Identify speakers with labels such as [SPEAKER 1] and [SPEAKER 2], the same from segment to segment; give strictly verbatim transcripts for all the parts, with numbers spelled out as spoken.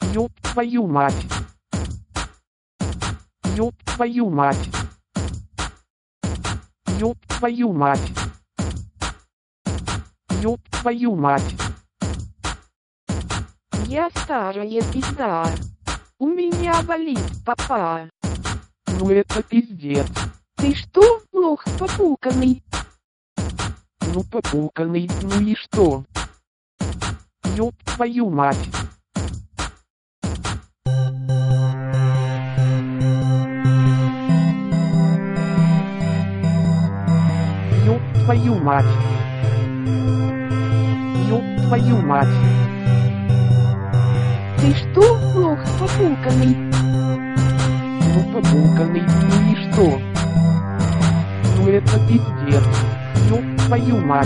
[SPEAKER 1] Ёб твою мать. Ёб твою мать. Ёб твою мать. Ёб твою мать.
[SPEAKER 2] Я старая пизда. У меня болит попа.
[SPEAKER 1] Ну это пиздец.
[SPEAKER 2] Ты что, лох попуканный?
[SPEAKER 1] Ну попуканный, ну и что? Ёб твою мать. Ёб твою мать. Ёб твою мать.
[SPEAKER 2] Ты что, лох попуканный?
[SPEAKER 1] Ну попуканный, ну и что? Ну это пиздец. Ёб твою мать.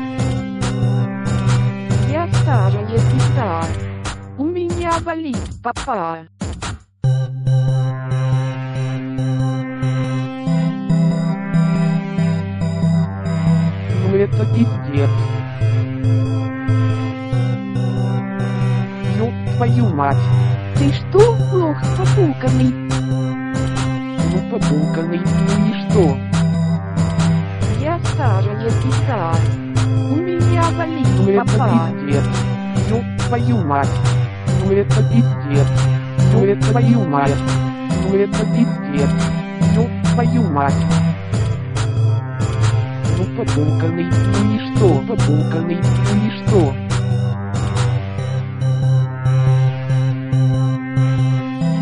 [SPEAKER 2] Я старая пизда. У меня болит попа.
[SPEAKER 1] Ну это пиздец. Ёб твою мать.
[SPEAKER 2] Ты что, лох попуканный?
[SPEAKER 1] Ну попуканный, ну и что?
[SPEAKER 2] Я старая пизда. У меня болит
[SPEAKER 1] Ну это
[SPEAKER 2] попа.
[SPEAKER 1] пиздец. Ёб твою мать. Ну это пиздец. Ну это твою мать. Ну это пиздец. Ёб твою мать. Ну попуканный, ну и что? Попуканный, ну и что?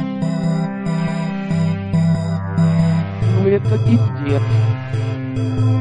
[SPEAKER 1] Ну это пиздец.